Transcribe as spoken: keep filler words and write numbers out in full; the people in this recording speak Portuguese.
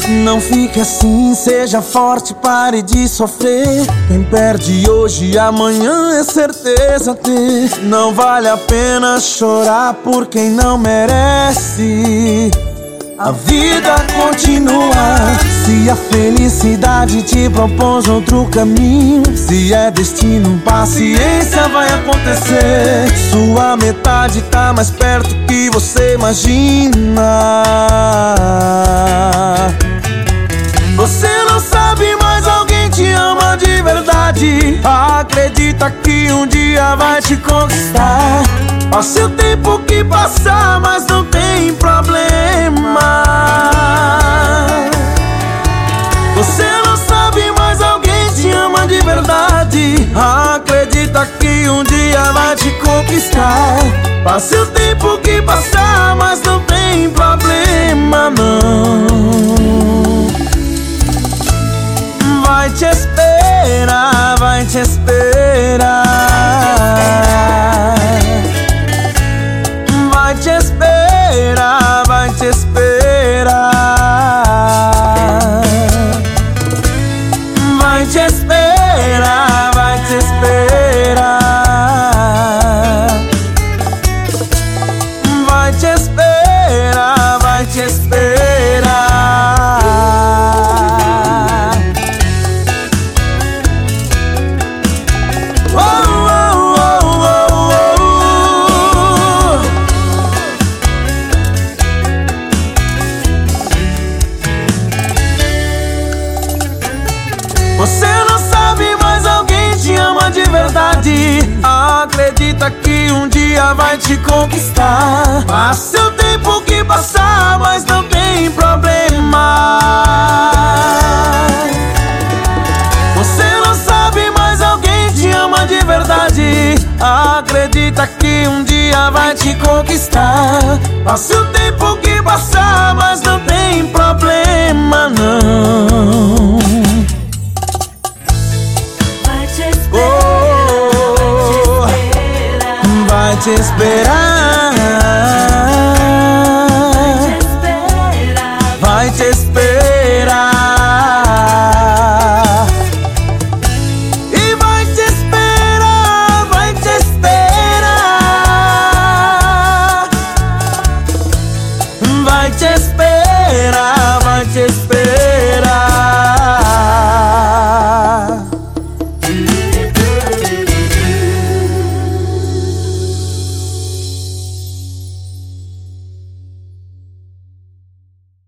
Não fique assim, seja forte, pare de sofrer. Quem perde hoje, amanhã é certeza ter. Não vale a pena chorar por quem não merece. A vida continua. Se a felicidade te propôs outro caminho, se é destino, paciência, vai acontecer. Sua metade tá mais perto que você imagina. Você não sabe, mas alguém te ama de verdade. Acredita que um dia vai te conquistar. Passe o tempo que passar, mas não tem problema. Você não sabe, mas alguém te ama de verdade. Acredita que um dia vai te conquistar. Passe o tempo que passar, mas não tem problema, não. Vai te esperar, vai te esperar. Vai te esperar, vai te esperar. Vai te esperar, vai te esperar. Vai te esperar, vai te esperar. Você não sabe, mas alguém te ama de verdade. Acredita que um dia vai te conquistar. Passe o tempo que passar, mas não tem problema. Você não sabe, mas alguém te ama de verdade. Acredita que um dia vai te conquistar. Passe o tempo que passar, mas não tem problema, não. Vai te esperar, vai te esperar. E vai te esperar, vai te esperar. Vai te esperar, vai te esperar.